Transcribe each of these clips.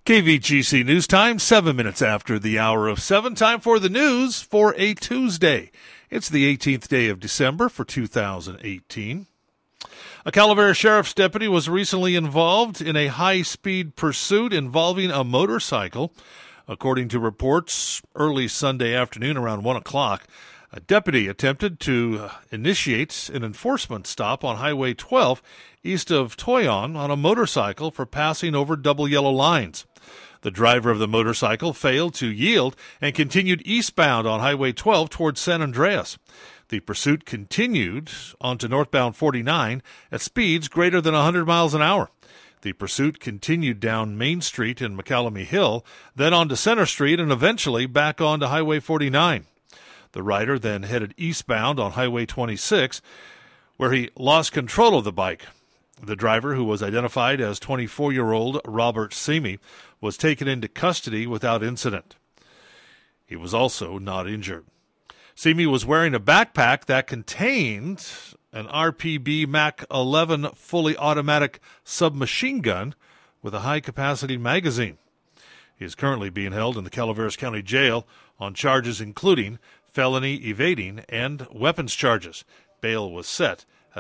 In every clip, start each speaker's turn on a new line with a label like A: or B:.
A: KVGC News Time, 7 minutes after the hour of 7. Time for the news for a Tuesday. It's the 18th day of December for 2018. A Calaveras Sheriff's deputy was recently involved in a high-speed pursuit involving a motorcycle. According to reports, early Sunday afternoon around 1 o'clock, a deputy attempted to initiate an enforcement stop on Highway 12 east of Toyon on a motorcycle for passing over double yellow lines. The driver of the motorcycle failed to yield and continued eastbound on Highway 12 towards San Andreas. The pursuit continued onto northbound 49 at speeds greater than 100 miles an hour. The pursuit continued down Main Street in McCallamy Hill, then onto Center Street, and eventually back onto Highway 49. The rider then headed eastbound on Highway 26, where he lost control of the bike. The driver, who was identified as 24-year-old Robert Simi, was taken into custody without incident. He was also not injured. Simi was wearing a backpack that contained an RPB Mac 11 fully automatic submachine gun with a high-capacity magazine. He is currently being held in the Calaveras County Jail on charges including felony evading and weapons charges. Bail was set at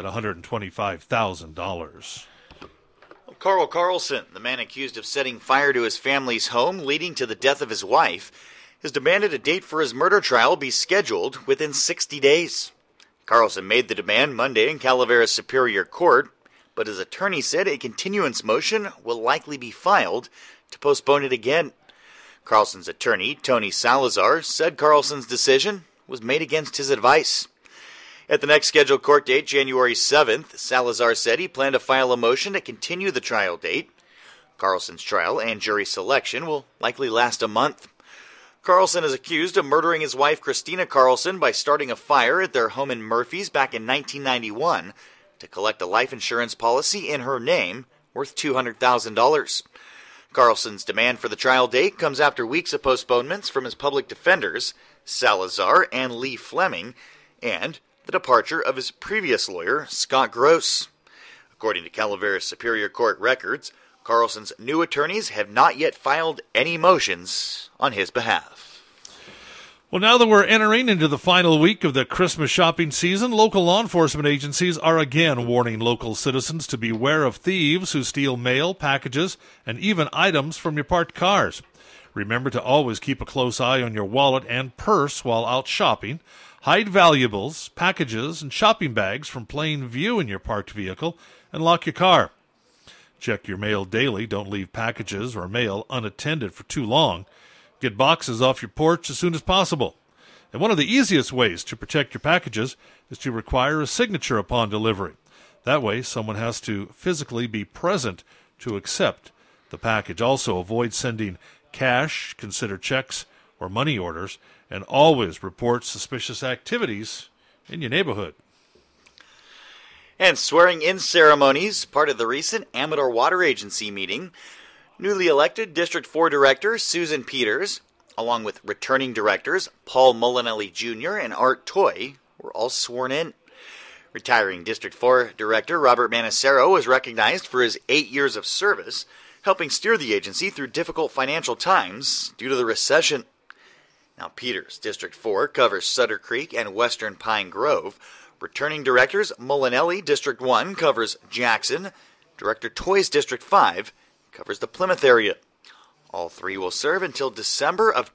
A: $125,000.
B: Carl Carlson, the man accused of setting fire to his family's home, leading to the death of his wife, has demanded a date for his murder trial be scheduled within 60 days. Carlson made the demand Monday in Calaveras Superior Court, but his attorney said a continuance motion will likely be filed to postpone it again. Carlson's attorney, Tony Salazar, said Carlson's decision was made against his advice. At the next scheduled court date, January 7th, Salazar said he planned to file a motion to continue the trial date. Carlson's trial and jury selection will likely last a month. Carlson is accused of murdering his wife, Christina Carlson, by starting a fire at their home in Murphys back in 1991 to collect a life insurance policy in her name worth $200,000. Carlson's demand for the trial date comes after weeks of postponements from his public defenders, Salazar and Lee Fleming, and the departure of his previous lawyer, Scott Gross. According to Calaveras Superior Court records, Carlson's new attorneys have not yet filed any motions on his behalf.
A: Well, now that we're entering into the final week of the Christmas shopping season, local law enforcement agencies are again warning local citizens to beware of thieves who steal mail, packages, and even items from your parked cars. Remember to always keep a close eye on your wallet and purse while out shopping. Hide valuables, packages, and shopping bags from plain view in your parked vehicle, and lock your car. Check your mail daily. Don't leave packages or mail unattended for too long. Get boxes off your porch as soon as possible. And one of the easiest ways to protect your packages is to require a signature upon delivery. That way, someone has to physically be present to accept the package. Also, avoid sending cash, consider checks, or money orders, and always report suspicious activities in your neighborhood.
B: And swearing-in ceremonies, part of the recent Amador Water Agency meeting. Newly elected District 4 Director Susan Peters, along with returning directors Paul Molinelli Jr. and Art Toy, were all sworn in. Retiring District 4 Director Robert Manacero was recognized for his 8 years of service, helping steer the agency through difficult financial times due to the recession. Now, Peters, District 4, covers Sutter Creek and Western Pine Grove. Returning directors Molinelli, District 1, covers Jackson. Director Toy's District 5 covers the Plymouth area. All three will serve until December of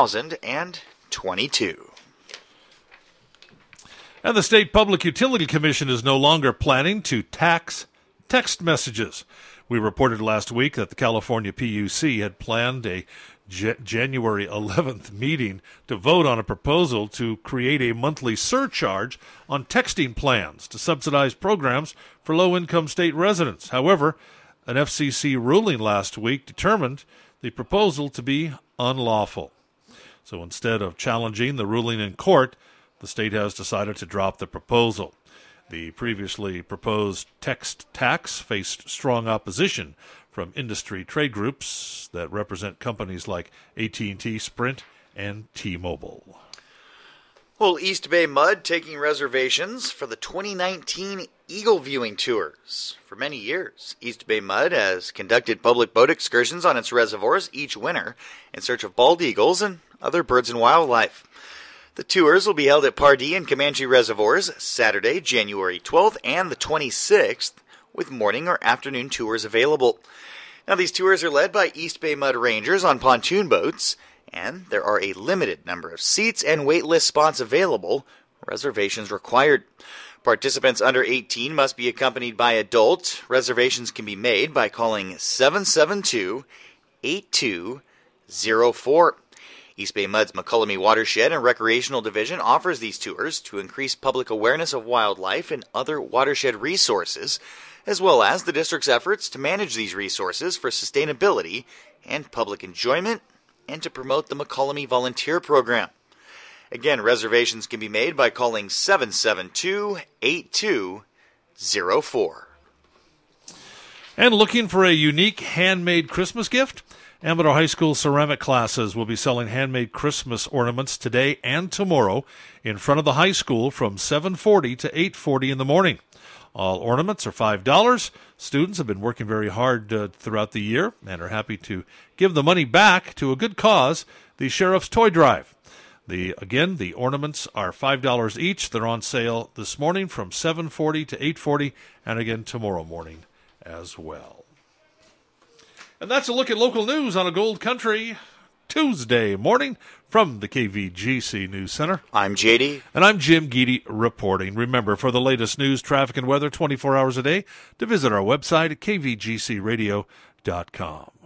B: 2022.
A: And the State Public Utility Commission is no longer planning to tax text messages. We reported last week that the California PUC had planned a January 11th meeting to vote on a proposal to create a monthly surcharge on texting plans to subsidize programs for low-income state residents. However, an FCC ruling last week determined the proposal to be unlawful. So instead of challenging the ruling in court, the state has decided to drop the proposal. The previously proposed text tax faced strong opposition from industry trade groups that represent companies like AT&T, Sprint, and T-Mobile.
B: Well, East Bay Mud taking reservations for the 2019 Eagle Viewing Tours. For many years, East Bay Mud has conducted public boat excursions on its reservoirs each winter in search of bald eagles and other birds and wildlife. The tours will be held at Pardee and Comanche Reservoirs Saturday, January 12th and the 26th, with morning or afternoon tours available. Now, these tours are led by East Bay Mud Rangers on pontoon boats, and there are a limited number of seats and waitlist spots available. Reservations required. Participants under 18 must be accompanied by adult. Reservations can be made by calling 772-8204. East Bay Mud's McCullamy Watershed and Recreational Division offers these tours to increase public awareness of wildlife and other watershed resources, as well as the district's efforts to manage these resources for sustainability and public enjoyment, and to promote the McCullamy Volunteer Program. Again, reservations can be made by calling 772-8204.
A: And looking for a unique handmade Christmas gift? Amador High School ceramic classes will be selling handmade Christmas ornaments today and tomorrow in front of the high school from 7:40 to 8:40 in the morning. All ornaments are $5. Students have been working very hard throughout the year and are happy to give the money back to a good cause, the Sheriff's Toy Drive. The ornaments are $5 each. They're on sale this morning from 7:40 to 8:40, and again tomorrow morning as well. And that's a look at local news on a Gold Country Tuesday morning from the KVGC News Center.
B: I'm JD.
A: And I'm Jim Geedy reporting. Remember, for the latest news, traffic, and weather 24 hours a day, to visit our website at kvgcradio.com.